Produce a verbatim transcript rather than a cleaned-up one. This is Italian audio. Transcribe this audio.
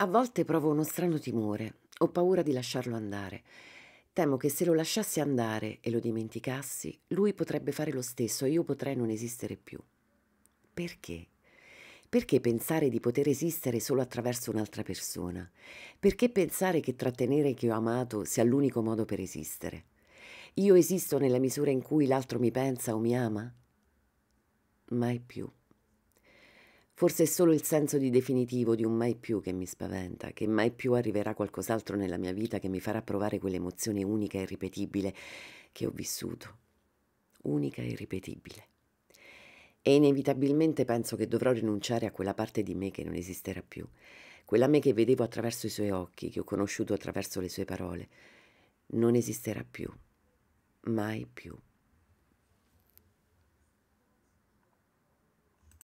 A volte provo uno strano timore, ho paura di lasciarlo andare. Temo che se lo lasciassi andare e lo dimenticassi, lui potrebbe fare lo stesso e io potrei non esistere più. Perché? Perché pensare di poter esistere solo attraverso un'altra persona? Perché pensare che trattenere chi ho amato sia l'unico modo per esistere? Io esisto nella misura in cui l'altro mi pensa o mi ama? Mai più. Forse è solo il senso di definitivo di un mai più che mi spaventa, che mai più arriverà qualcos'altro nella mia vita che mi farà provare quell'emozione unica e irripetibile che ho vissuto. Unica e irripetibile. E inevitabilmente penso che dovrò rinunciare a quella parte di me che non esisterà più, quella me che vedevo attraverso i suoi occhi, che ho conosciuto attraverso le sue parole. Non esisterà più, mai più.